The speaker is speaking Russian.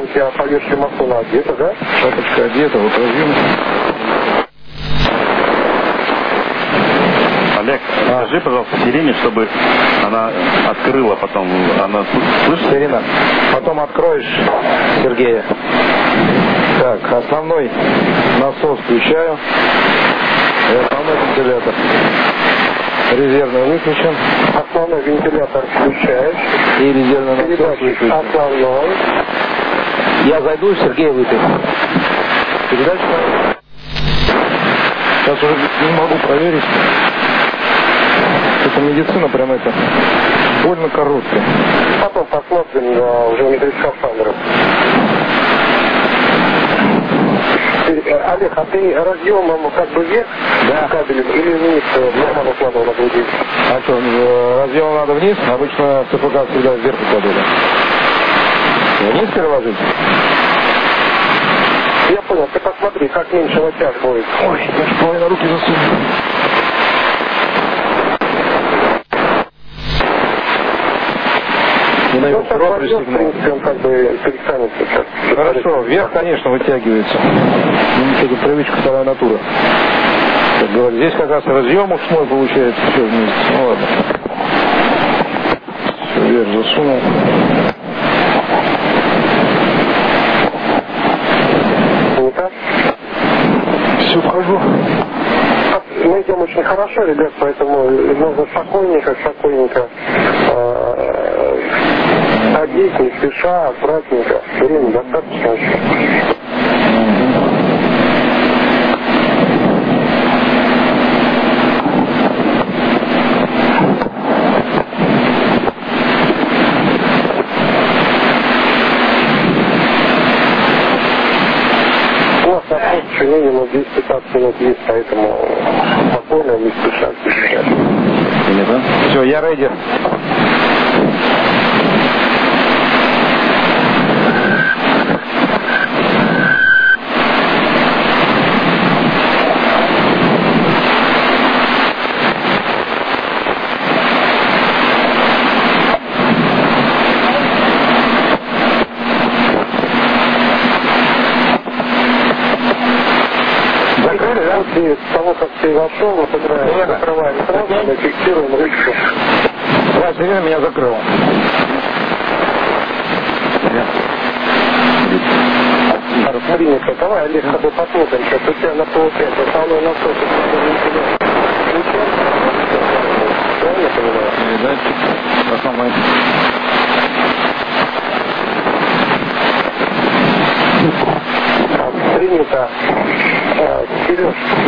тебя по верхнему массону одета, да? Шапочка одета, вот разъем. Олег, скажи, пожалуйста, Сирене, чтобы она открыла потом. Она слышит? Сирена. Потом откроешь Сергея. Так, основной насос включаю. И основной вентилятор. Резервный выключен. Основной вентилятор включаешь. И резервный насос выключен. Основной. Я зайду, Сергей выпьет. Передачу. Сейчас уже не могу проверить. Это медицина прям это больно короткая. Потом посмотрим уже не без скафандров. Олег, а ты разъемом как бы вверх кабелем или вниз нормально укладывал на груди? А что, разъем надо вниз? Обычно ЦПК всегда вверх укладывали. Вниз переложить? Я понял, ты посмотри, как меньше натяг будет. Ой, я же половину руки засунул. Не найду срок пристегнул. В принципе, он как бы перестанет сейчас. Хорошо, вверх, конечно, вытягивается. Это привычка, вторая натура. Как говорят, здесь как раз разъем ушной получается, все вместе. Ну ладно. Все, вверх засунул. Все, вхожу. Мы идем очень хорошо, ребят, поэтому нужно спокойненько одеть, не спеша, аккуратненько. Времени достаточно еще. У нас на следующий минимум 10-15 минут есть, поэтому спокойно, не спеша. Все, я рейдер. После того, как ты вошел, мы закрываем сразу, фиксируем ручку. Да, Сирена меня закрыл. Принято. Давай, Олег, с тобой посмотрим. Сейчас у тебя на полпять. Основной насос. Правильно понимаю? Передачи. Основной. Принято. Сереж,